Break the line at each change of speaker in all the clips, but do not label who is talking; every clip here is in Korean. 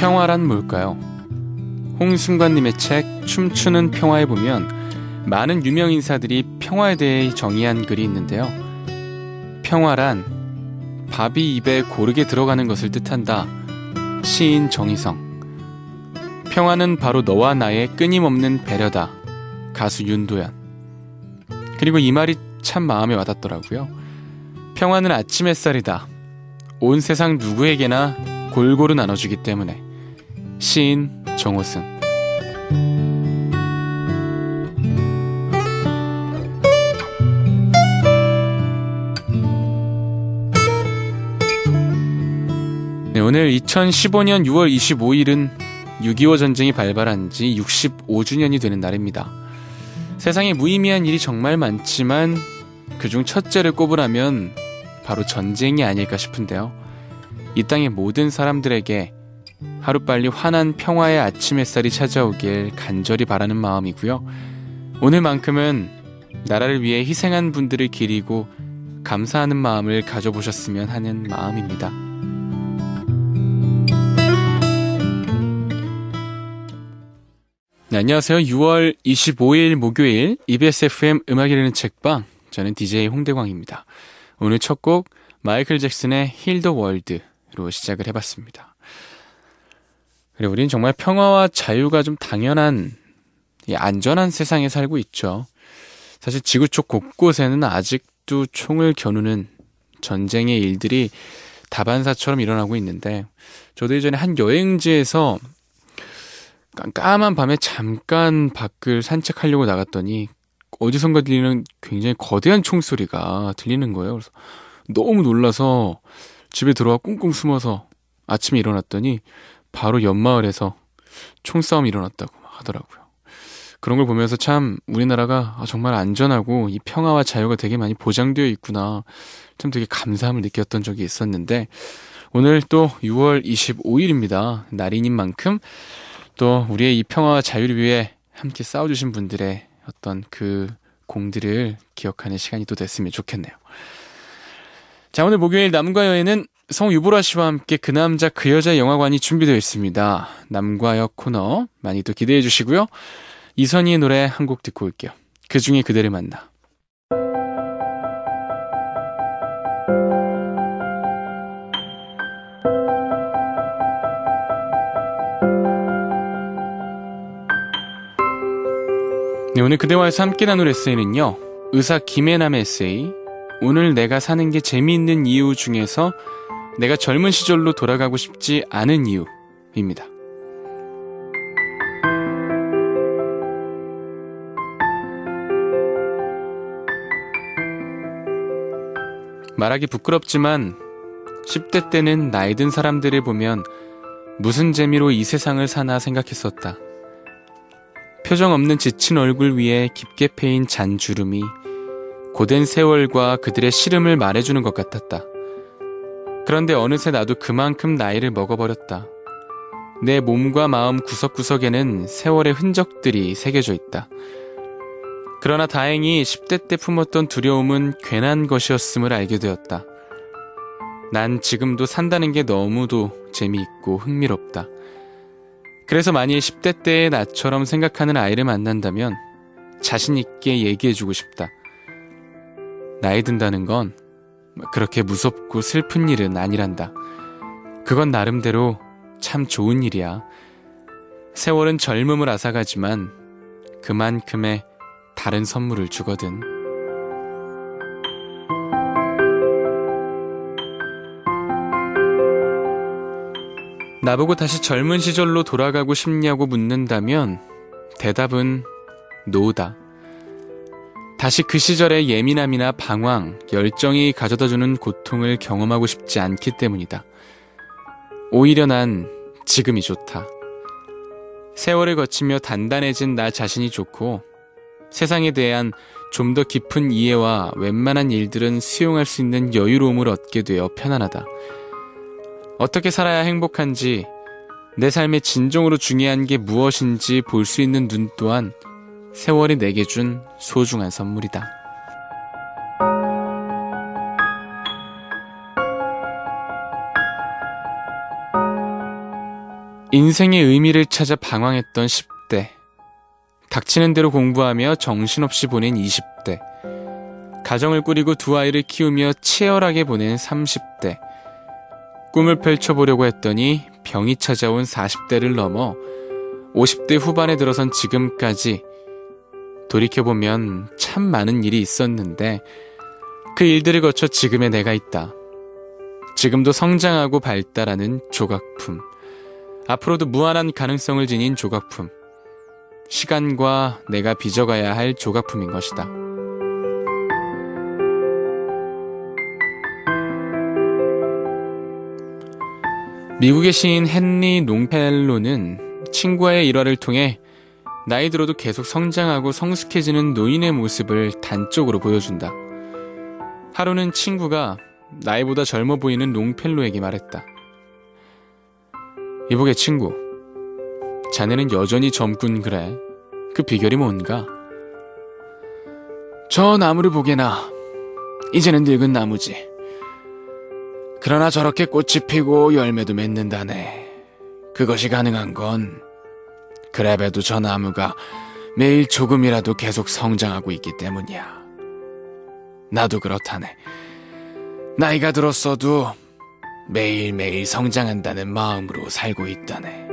평화란 뭘까요? 홍승관님의 책 춤추는 평화에 보면 많은 유명 인사들이 평화에 대해 정의한 글이 있는데요. 평화란 밥이 입에 고르게 들어가는 것을 뜻한다. 시인 정희성. 평화는 바로 너와 나의 끊임없는 배려다. 가수 윤도현. 그리고 이 말이 참 마음에 와닿더라고요. 평화는 아침 햇살이다. 온 세상 누구에게나 골고루 나눠주기 때문에. 시인 정호승. 네, 오늘 2015년 6월 25일은 6.25 전쟁이 발발한 지 65주년이 되는 날입니다. 세상에 무의미한 일이 정말 많지만 그중 첫째를 꼽으라면 바로 전쟁이 아닐까 싶은데요. 이 땅의 모든 사람들에게 하루빨리 환한 평화의 아침 햇살이 찾아오길 간절히 바라는 마음이고요. 오늘만큼은 나라를 위해 희생한 분들을 기리고 감사하는 마음을 가져보셨으면 하는 마음입니다. 네, 안녕하세요. 6월 25일 목요일 EBS FM 음악 읽는 책방, 저는 DJ 홍대광입니다. 오늘 첫 곡 마이클 잭슨의 Heal the World로 시작을 해봤습니다. 그래, 우린 정말 평화와 자유가 좀 당연한 안전한 세상에 살고 있죠. 사실 지구촌 곳곳에는 아직도 총을 겨누는 전쟁의 일들이 다반사처럼 일어나고 있는데, 저도 예전에 한 여행지에서 깜깜한 밤에 잠깐 밖을 산책하려고 나갔더니 어디선가 들리는 굉장히 거대한 총소리가 들리는 거예요. 그래서 너무 놀라서 집에 들어와 꽁꽁 숨어서 아침에 일어났더니 바로 옆마을에서 총싸움이 일어났다고 하더라고요. 그런 걸 보면서 참 우리나라가 정말 안전하고 이 평화와 자유가 되게 많이 보장되어 있구나, 참 되게 감사함을 느꼈던 적이 있었는데, 오늘 또 6월 25일입니다. 날이인 만큼 또 우리의 이 평화와 자유를 위해 함께 싸워주신 분들의 어떤 그 공들을 기억하는 시간이 또 됐으면 좋겠네요. 자, 오늘 목요일 남과 여에는 성우 유보라 씨와 함께 그 남자 그 여자 영화관이 준비되어 있습니다. 남과 여 코너 많이 또 기대해 주시고요. 이선희의 노래 한 곡 듣고 올게요. 그 중에 그대를 만나. 네, 오늘 그대와에서 함께 나눌 에세이는요, 의사 김혜남의 에세이, 오늘 내가 사는 게 재미있는 이유 중에서 내가 젊은 시절로 돌아가고 싶지 않은 이유입니다. 말하기 부끄럽지만 10대 때는 나이 든 사람들을 보면 무슨 재미로 이 세상을 사나 생각했었다. 표정 없는 지친 얼굴 위에 깊게 패인 잔주름이 고된 세월과 그들의 시름을 말해주는 것 같았다. 그런데 어느새 나도 그만큼 나이를 먹어버렸다. 내 몸과 마음 구석구석에는 세월의 흔적들이 새겨져 있다. 그러나 다행히 10대 때 품었던 두려움은 괜한 것이었음을 알게 되었다. 난 지금도 산다는 게 너무도 재미있고 흥미롭다. 그래서 만일 10대 때의 나처럼 생각하는 아이를 만난다면 자신있게 얘기해주고 싶다. 나이 든다는 건 그렇게 무섭고 슬픈 일은 아니란다. 그건 나름대로 참 좋은 일이야. 세월은 젊음을 앗아가지만 그만큼의 다른 선물을 주거든. 나보고 다시 젊은 시절로 돌아가고 싶냐고 묻는다면 대답은 노다. 다시 그 시절의 예민함이나 방황, 열정이 가져다주는 고통을 경험하고 싶지 않기 때문이다. 오히려 난 지금이 좋다. 세월을 거치며 단단해진 나 자신이 좋고, 세상에 대한 좀 더 깊은 이해와 웬만한 일들은 수용할 수 있는 여유로움을 얻게 되어 편안하다. 어떻게 살아야 행복한지, 내 삶의 진정으로 중요한 게 무엇인지 볼 수 있는 눈 또한 세월이 내게 준 소중한 선물이다. 인생의 의미를 찾아 방황했던 10대. 닥치는 대로 공부하며 정신없이 보낸 20대. 가정을 꾸리고 두 아이를 키우며 치열하게 보낸 30대. 꿈을 펼쳐보려고 했더니 병이 찾아온 40대를 넘어 50대 후반에 들어선 지금까지 돌이켜보면 참 많은 일이 있었는데 그 일들을 거쳐 지금의 내가 있다. 지금도 성장하고 발달하는 조각품. 앞으로도 무한한 가능성을 지닌 조각품. 시간과 내가 빚어가야 할 조각품인 것이다. 미국의 시인 헨리 롱펠로는 친구와의 일화를 통해 나이 들어도 계속 성장하고 성숙해지는 노인의 모습을 단적으로 보여준다. 하루는 친구가 나이보다 젊어 보이는 롱펠로에게 말했다. 이보게 친구, 자네는 여전히 젊군 그래. 그 비결이 뭔가? 저 나무를 보게나. 이제는 늙은 나무지. 그러나 저렇게 꽃이 피고 열매도 맺는다네. 그것이 가능한 건 그래봬도 저 나무가 매일 조금이라도 계속 성장하고 있기 때문이야. 나도 그렇다네. 나이가 들었어도 매일매일 성장한다는 마음으로 살고 있다네.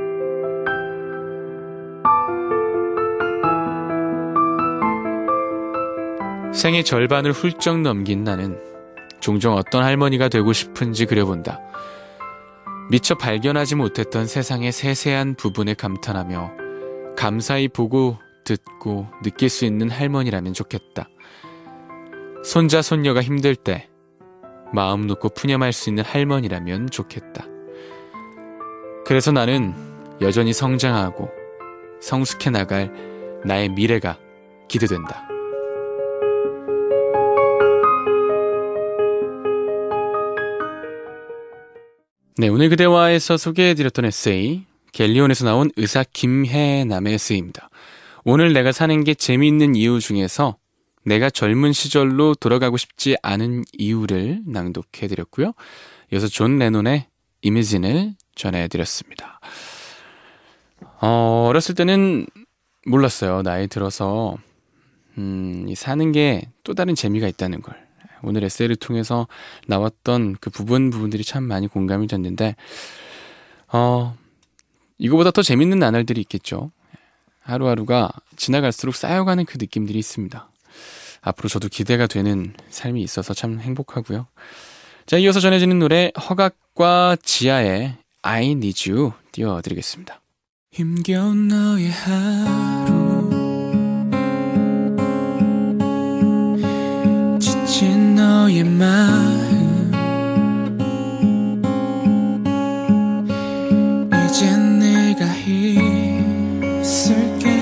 생의 절반을 훌쩍 넘긴 나는 종종 어떤 할머니가 되고 싶은지 그려본다. 미처 발견하지 못했던 세상의 세세한 부분에 감탄하며 감사히 보고 듣고 느낄 수 있는 할머니라면 좋겠다. 손자 손녀가 힘들 때 마음 놓고 푸념할 수 있는 할머니라면 좋겠다. 그래서 나는 여전히 성장하고 성숙해 나갈 나의 미래가 기대된다. 네, 오늘 그대와에서 소개해드렸던 에세이 갤리온에서 나온 의사 김혜남의 에세이입니다. 오늘 내가 사는 게 재미있는 이유 중에서 내가 젊은 시절로 돌아가고 싶지 않은 이유를 낭독해드렸고요. 이어서 존 레논의 이미진을 전해드렸습니다. 어렸을 때는 몰랐어요. 나이 들어서 사는 게 또 다른 재미가 있다는 걸. 오늘 에세이를 통해서 나왔던 그 부분들이 참 많이 공감이 됐는데 이거보다 더 재밌는 나날들이 있겠죠. 하루하루가 지나갈수록 쌓여가는 그 느낌들이 있습니다. 앞으로 저도 기대가 되는 삶이 있어서 참 행복하고요. 자, 이어서 전해지는 노래 허각과 지아의 I Need You 띄워드리겠습니다. 힘겨운 너의 하루 지친 너의 마음 이젠 내가 있을게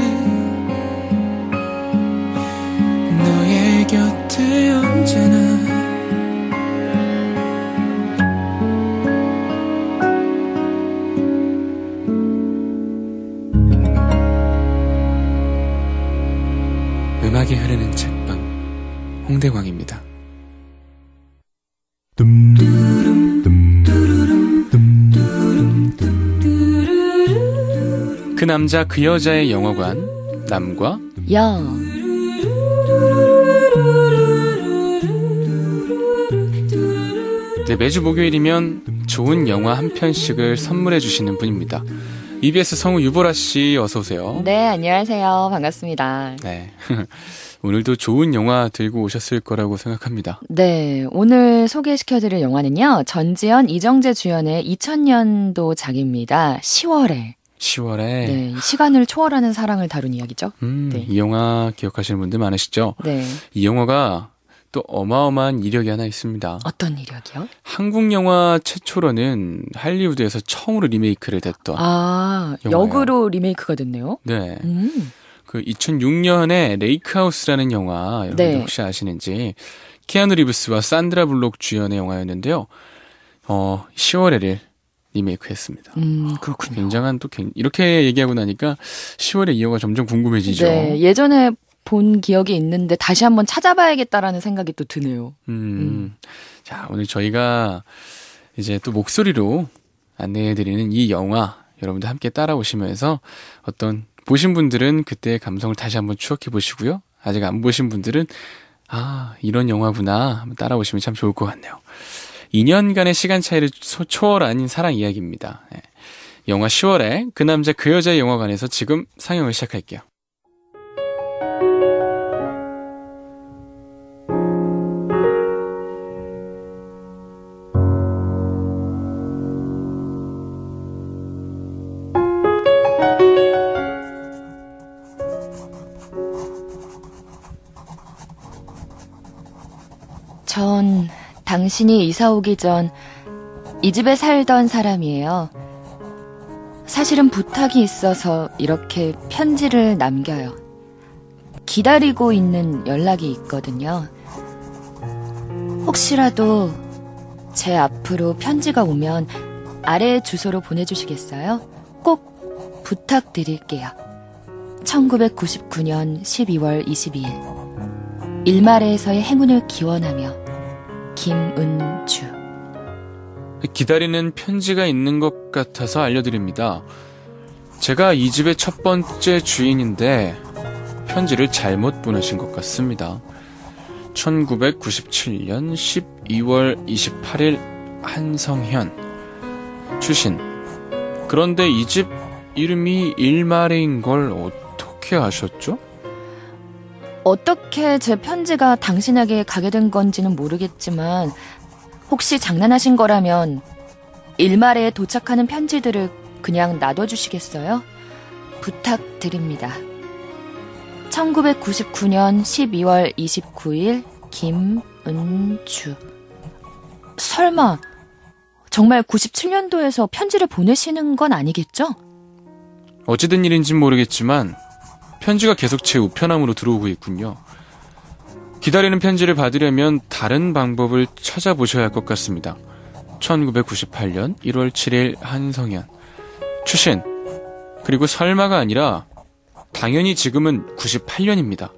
너의 곁에 언제나 음악이 흐르는 책방 홍대광입니다. 그 남자 그 여자의 영화관 남과
여
네, 매주 목요일이면 좋은 영화 한 편씩을 선물해 주시는 분입니다. EBS 성우 유보라 씨 어서 오세요.
네, 안녕하세요. 반갑습니다.
네. 오늘도 좋은 영화 들고 오셨을 거라고 생각합니다.
네, 오늘 소개시켜드릴 영화는요. 전지현, 이정재 주연의 2000년도작입니다. 10월에.
10월에.
네, 시간을 초월하는 사랑을 다룬 이야기죠.
네. 이 영화 기억하시는 분들 많으시죠?
네.
이 영화가 또 어마어마한 이력이 하나 있습니다.
어떤 이력이요?
한국 영화 최초로는 할리우드에서 처음으로 리메이크를 됐던
영화예요. 역으로 리메이크가 됐네요.
네. 그 2006년에 레이크하우스라는 영화 여러분들
네.
혹시 아시는지 키아누 리브스와 산드라 블록 주연의 영화였는데요. 10월에를 리메이크했습니다.
그렇군요.
굉장한 또 이렇게 얘기하고 나니까 10월에 이 영화 점점 궁금해지죠.
네, 예전에 본 기억이 있는데 다시 한번 찾아봐야겠다라는 생각이 또 드네요.
자, 오늘 저희가 이제 또 목소리로 안내해드리는 이 영화 여러분들 함께 따라오시면서 어떤 보신 분들은 그때의 감성을 다시 한번 추억해 보시고요. 아직 안 보신 분들은 이런 영화구나 한번 따라오시면 참 좋을 것 같네요. 2년간의 시간 차이를 초월한 사랑 이야기입니다. 영화 10월에 그 남자 그 여자의 영화관에서 지금 상영을 시작할게요.
전 당신이 이사 오기 전 이 집에 살던 사람이에요. 사실은 부탁이 있어서 이렇게 편지를 남겨요. 기다리고 있는 연락이 있거든요. 혹시라도 제 앞으로 편지가 오면 아래 주소로 보내주시겠어요? 꼭 부탁드릴게요. 1999년 12월 22일 일말에서의 행운을 기원하며 김은주.
기다리는 편지가 있는 것 같아서 알려드립니다. 제가 이 집의 첫 번째 주인인데 편지를 잘못 보내신 것 같습니다. 1997년 12월 28일 한성현. 추신. 그런데 이 집 이름이 일마레인 걸 어떻게 아셨죠?
어떻게 제 편지가 당신에게 가게 된 건지는 모르겠지만 혹시 장난하신 거라면 일말에 도착하는 편지들을 그냥 놔둬주시겠어요? 부탁드립니다. 1999년 12월 29일 김은주. 설마 정말 97년도에서 편지를 보내시는 건 아니겠죠?
어찌된 일인진 모르겠지만 편지가 계속 제 우편함으로 들어오고 있군요. 기다리는 편지를 받으려면 다른 방법을 찾아보셔야 할 것 같습니다. 1998년 1월 7일 한성현. 추신. 그리고 설마가 아니라 당연히 지금은 98년입니다.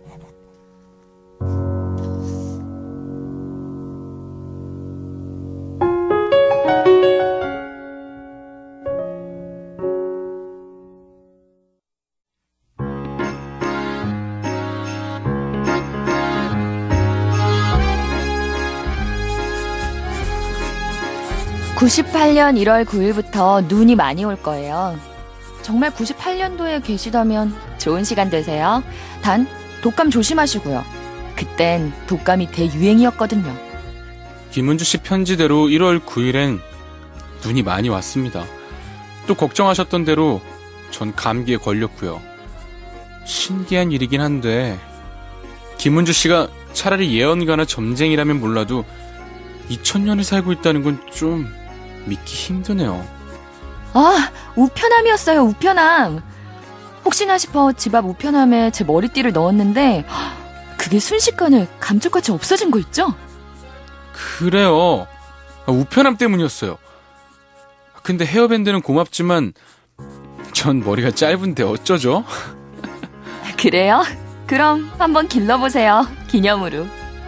(98년 1월 9일부터) 눈이 많이 올 거예요. 정말 98년도에 계시다면 좋은 시간 되세요. 단 독감 조심하시고요. 그땐 독감이 대유행이었거든요.
김은주 씨 편지대로 1월 9일엔 눈이 많이 왔습니다. 또 걱정하셨던 대로 전 감기에 걸렸고요. 신기한 일이긴 한데 김은주 씨가 차라리 예언가나 점쟁이라면 몰라도 2000년을 살고 있다는 건 좀 믿기 힘드네요.
우편함이었어요. 우편함. 혹시나 싶어 집 앞 우편함에 제 머리띠를 넣었는데 그게 순식간에 감쪽같이 없어진 거 있죠?
그래요. 우편함 때문이었어요. 근데 헤어밴드는 고맙지만 전 머리가 짧은데 어쩌죠?
그래요? 그럼 한번 길러보세요. 기념으로.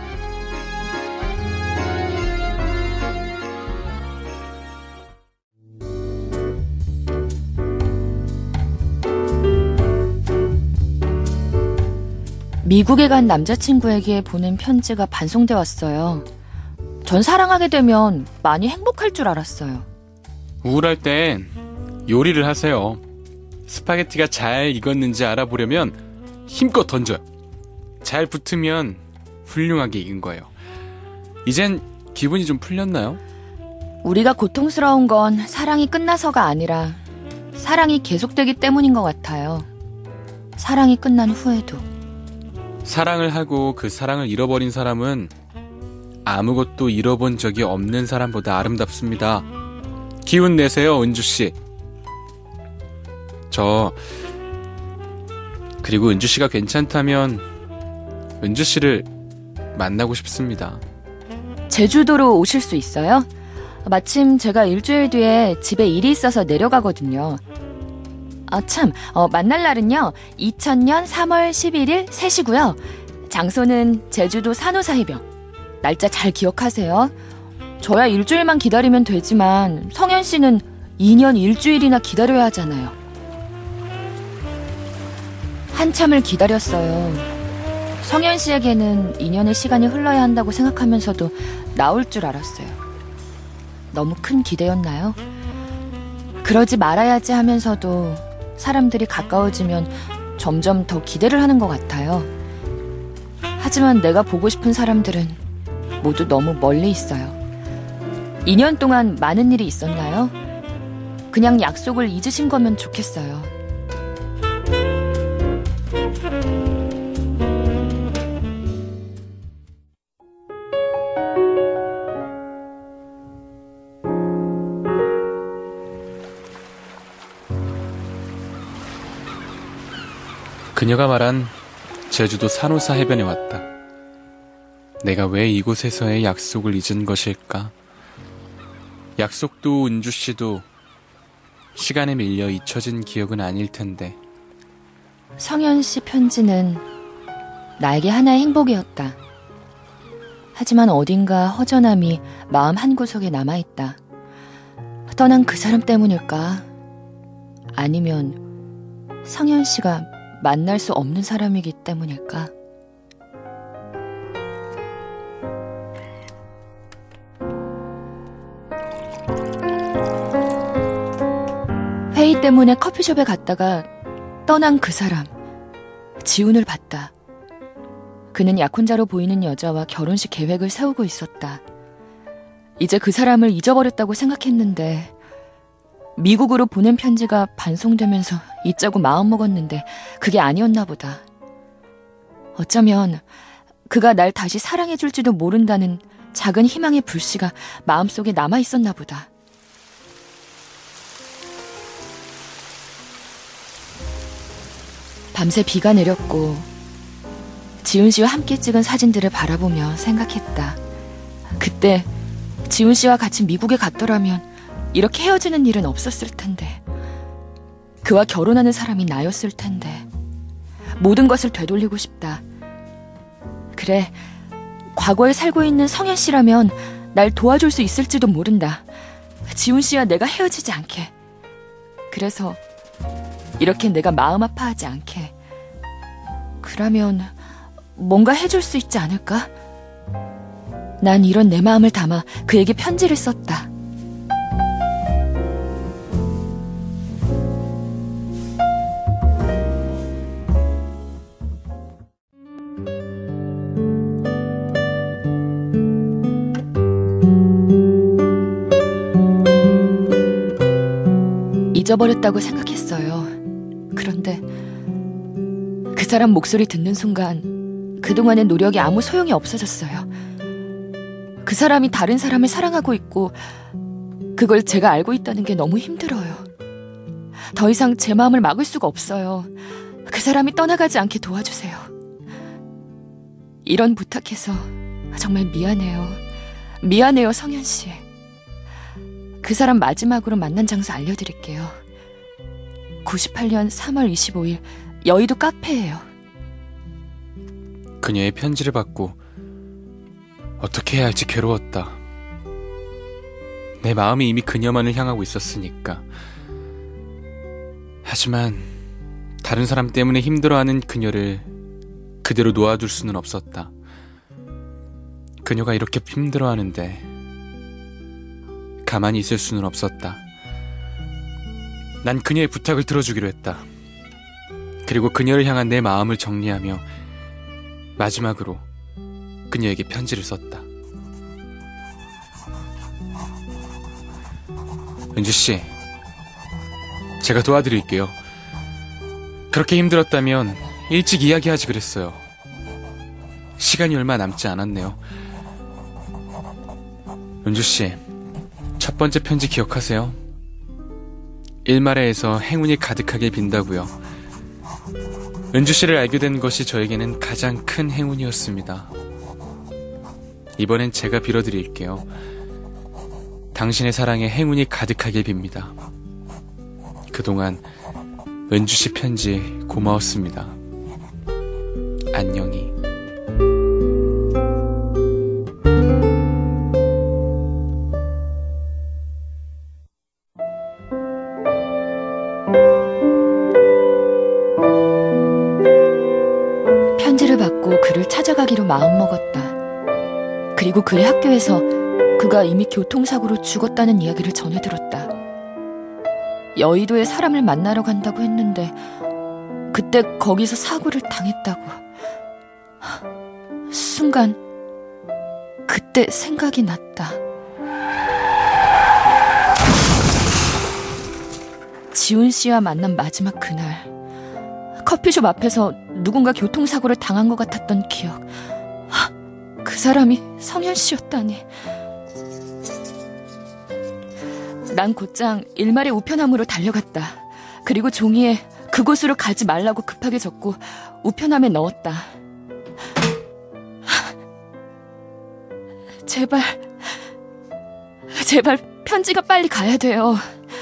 미국에 간 남자친구에게 보낸 편지가 반송돼 왔어요. 전 사랑하게 되면 많이 행복할 줄 알았어요.
우울할 땐 요리를 하세요. 스파게티가 잘 익었는지 알아보려면 힘껏 던져요. 잘 붙으면 훌륭하게 익은 거예요. 이젠 기분이 좀 풀렸나요?
우리가 고통스러운 건 사랑이 끝나서가 아니라 사랑이 계속되기 때문인 것 같아요. 사랑이 끝난 후에도.
사랑을 하고 그 사랑을 잃어버린 사람은 아무것도 잃어본 적이 없는 사람보다 아름답습니다. 기운 내세요, 은주씨. 그리고 은주씨가 괜찮다면 은주씨를 만나고 싶습니다.
제주도로 오실 수 있어요? 마침 제가 일주일 뒤에 집에 일이 있어서 내려가거든요. 만날 날은요 2000년 3월 11일 3시고요. 장소는 제주도 산호사해변. 날짜 잘 기억하세요. 저야 일주일만 기다리면 되지만 성현 씨는 2년 일주일이나 기다려야 하잖아요. 한참을 기다렸어요. 성현 씨에게는 2년의 시간이 흘러야 한다고 생각하면서도 나올 줄 알았어요. 너무 큰 기대였나요? 그러지 말아야지 하면서도 사람들이 가까워지면 점점 더 기대를 하는 것 같아요. 하지만 내가 보고 싶은 사람들은 모두 너무 멀리 있어요. 2년 동안 많은 일이 있었나요? 그냥 약속을 잊으신 거면 좋겠어요.
그녀가 말한 제주도 산호사 해변에 왔다. 내가 왜 이곳에서의 약속을 잊은 것일까? 약속도 은주씨도 시간에 밀려 잊혀진 기억은 아닐 텐데.
성현 씨 편지는 나에게 하나의 행복이었다. 하지만 어딘가 허전함이 마음 한구석에 남아있다. 떠난 그 사람 때문일까? 아니면 성현 씨가 만날 수 없는 사람이기 때문일까? 회의 때문에 커피숍에 갔다가 떠난 그 사람, 지훈을 봤다. 그는 약혼자로 보이는 여자와 결혼식 계획을 세우고 있었다. 이제 그 사람을 잊어버렸다고 생각했는데 미국으로 보낸 편지가 반송되면서 잊자고 마음먹었는데 그게 아니었나 보다. 어쩌면 그가 날 다시 사랑해줄지도 모른다는 작은 희망의 불씨가 마음속에 남아있었나 보다. 밤새 비가 내렸고 지훈 씨와 함께 찍은 사진들을 바라보며 생각했다. 그때 지훈 씨와 같이 미국에 갔더라면 이렇게 헤어지는 일은 없었을 텐데, 그와 결혼하는 사람이 나였을 텐데, 모든 것을 되돌리고 싶다. 그래, 과거에 살고 있는 성현 씨라면 날 도와줄 수 있을지도 모른다. 지훈 씨와 내가 헤어지지 않게. 그래서 이렇게 내가 마음 아파하지 않게. 그러면 뭔가 해줄 수 있지 않을까? 난 이런 내 마음을 담아 그에게 편지를 썼다. 잊어버렸다고 생각했어요. 그런데 그 사람 목소리 듣는 순간 그동안의 노력이 아무 소용이 없어졌어요. 그 사람이 다른 사람을 사랑하고 있고 그걸 제가 알고 있다는 게 너무 힘들어요. 더 이상 제 마음을 막을 수가 없어요. 그 사람이 떠나가지 않게 도와주세요. 이런 부탁해서 정말 미안해요. 미안해요, 성현 씨. 그 사람 마지막으로 만난 장소 알려드릴게요. 98년 3월 25일 여의도 카페예요.
그녀의 편지를 받고 어떻게 해야 할지 괴로웠다. 내 마음이 이미 그녀만을 향하고 있었으니까. 하지만 다른 사람 때문에 힘들어하는 그녀를 그대로 놓아둘 수는 없었다. 그녀가 이렇게 힘들어하는데 가만히 있을 수는 없었다. 난 그녀의 부탁을 들어주기로 했다. 그리고 그녀를 향한 내 마음을 정리하며 마지막으로 그녀에게 편지를 썼다. 은주씨, 제가 도와드릴게요. 그렇게 힘들었다면 일찍 이야기하지 그랬어요. 시간이 얼마 남지 않았네요. 은주씨, 첫 번째 편지 기억하세요? 일말에에서 행운이 가득하게 빈다고요. 은주씨를 알게 된 것이 저에게는 가장 큰 행운이었습니다. 이번엔 제가 빌어드릴게요. 당신의 사랑에 행운이 가득하게 빕니다. 그동안 은주씨 편지 고마웠습니다. 안녕히.
편지를 받고 그를 찾아가기로 마음먹었다. 그리고 그의 학교에서 그가 이미 교통사고로 죽었다는 이야기를 전해 들었다. 여의도에 사람을 만나러 간다고 했는데 그때 거기서 사고를 당했다고. 순간 그때 생각이 났다. 지훈 씨와 만난 마지막 그날, 커피숍 앞에서 누군가 교통사고를 당한 것 같았던 기억. 그 사람이 성현 씨였다니. 난 곧장 일말의 우편함으로 달려갔다. 그리고 종이에 그곳으로 가지 말라고 급하게 적고 우편함에 넣었다. 제발 편지가 빨리 가야 돼요.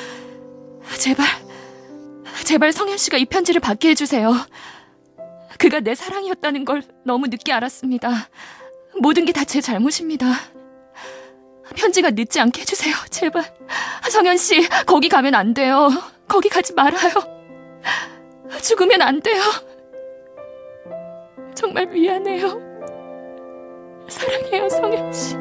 제발 성현 씨가 이 편지를 받게 해주세요. 그가 내 사랑이었다는 걸 너무 늦게 알았습니다. 모든 게 다 제 잘못입니다. 편지가 늦지 않게 해주세요. 제발. 성현 씨, 거기 가면 안 돼요. 거기 가지 말아요. 죽으면 안 돼요. 정말 미안해요. 사랑해요, 성현 씨.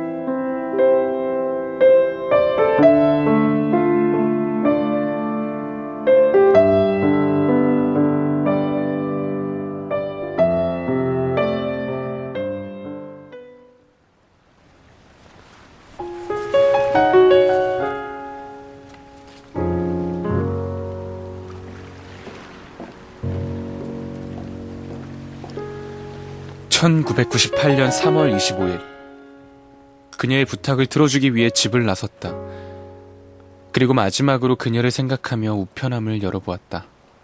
(1998년 3월 25일) 그녀의 부탁을 들어주기 위해 집을 나섰다. 그리고 마지막으로 그녀를 생각하며 우편함을 열어보았다.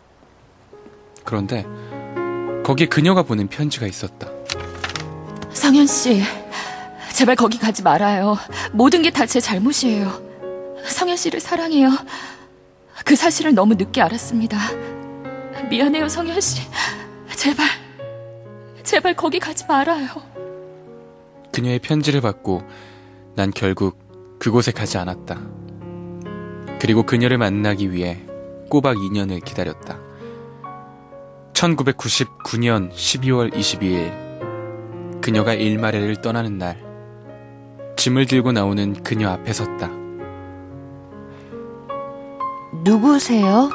그런데 거기에 그녀가 보낸 편지가 있었다.
성현 씨, 제발 거기 가지 말아요. 모든 게 다 제 잘못이에요. 성현 씨를 사랑해요. 그 사실을 너무 늦게 알았습니다. 미안해요, 성현 씨. 제발 거기 가지 말아요.
그녀의 편지를 받고 난 결국 그곳에 가지 않았다. 그리고 그녀를 만나기 위해 꼬박 2년을 기다렸다. 1999년 12월 22일 그녀가 일마레를 떠나는 날, 짐을 들고 나오는 그녀 앞에 섰다.
누구세요?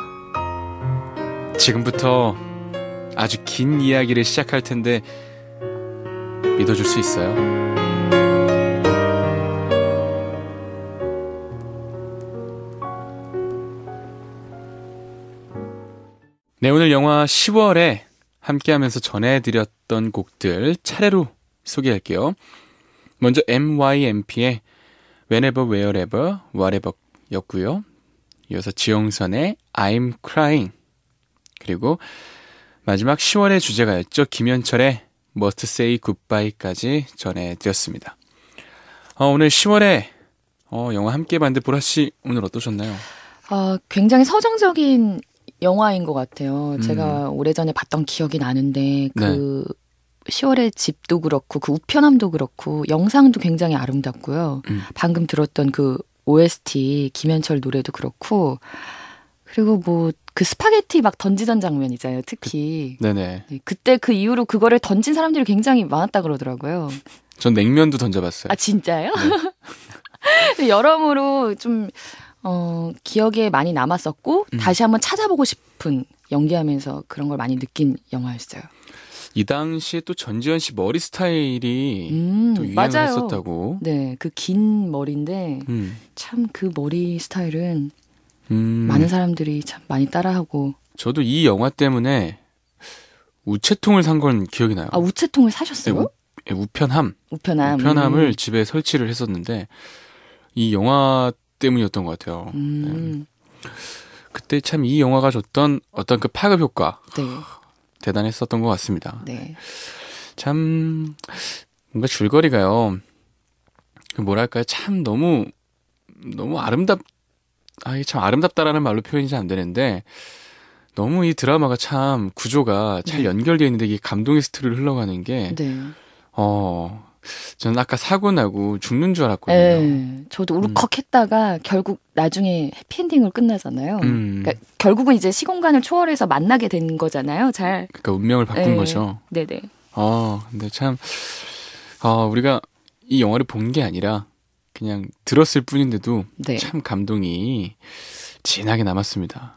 지금부터 아주 긴 이야기를 시작할 텐데 믿어줄 수 있어요? 네, 오늘 영화 10월에 함께하면서 전해드렸던 곡들 차례로 소개할게요. 먼저 MYMP의 Whenever, Wherever, Whatever 였고요. 이어서 지영선의 I'm Crying, 그리고 마지막 10월의 주제가였죠. 김현철의 Must Say Goodbye까지 전해드렸습니다. 오늘 10월에 영화 함께 봤는데 보라씨 오늘 어떠셨나요?
굉장히 서정적인 영화인 것 같아요. 제가 오래전에 봤던 기억이 나는데 그 10월의 집도 그렇고 그 우편함도 그렇고 영상도 굉장히 아름답고요. 방금 들었던 그 OST 김현철 노래도 그렇고, 그리고 뭐 그 스파게티 막 던지던 장면 있잖아요. 특히.
네네.
그때 그 이후로 그거를 던진 사람들이 굉장히 많았다 그러더라고요.
전 냉면도 던져봤어요.
아, 진짜요? 네. 여러모로 좀 기억에 많이 남았었고 다시 한번 찾아보고 싶은, 연기하면서 그런 걸 많이 느낀 영화였어요.
이 당시에 또 전지현 씨 머리 스타일이 또 유행을
맞아요.
했었다고.
네, 그 긴 머리인데 참 그 머리 스타일은 많은 사람들이 참 많이 따라하고.
저도 이 영화 때문에 우체통을 산 건 기억이 나요.
아, 우체통을 사셨어요?
네, 우편함을 집에 설치를 했었는데 이 영화 때문이었던 것 같아요. 네. 그때 참 이 영화가 줬던 어떤 그 파급 효과,
네.
대단했었던 것 같습니다.
네.
참 뭔가 줄거리가요. 뭐랄까요, 참 너무 이게 참 아름답다라는 말로 표현이 잘 안 되는데, 너무 이 드라마가 참 구조가 잘 연결되어 있는데 이게 감동의 스토리를 흘러가는 게,
네.
저는 아까 사고 나고 죽는 줄 알았거든요.
네, 저도 울컥했다가 결국 나중에 해피엔딩으로 끝나잖아요. 그러니까 결국은 이제 시공간을 초월해서 만나게 된 거잖아요.
그러니까 운명을 바꾼 거죠.
네네.
근데 참, 우리가 이 영화를 본 게 아니라 그냥 들었을 뿐인데도
네.
참 감동이 진하게 남았습니다.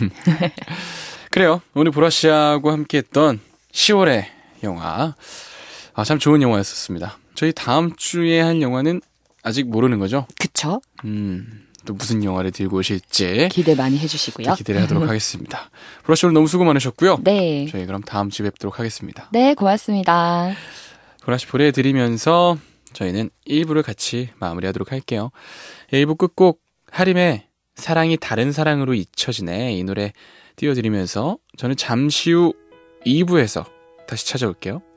그래요. 오늘 보라 씨하고 함께했던 10월의 영화. 참 좋은 영화였었습니다. 저희 다음 주에 할 영화는 아직 모르는 거죠?
그쵸.
또 무슨 영화를 들고 오실지
기대 많이 해주시고요.
기대를 하도록 하겠습니다. 보라 씨 오늘 너무 수고 많으셨고요.
네.
저희 그럼 다음 주에 뵙도록 하겠습니다.
네, 고맙습니다.
보라 씨 보내드리면서 저희는 1부를 같이 마무리하도록 할게요. 1부 끝곡 하림의 사랑이 다른 사랑으로 잊혀지네, 이 노래 띄워드리면서 저는 잠시 후 2부에서 다시 찾아올게요.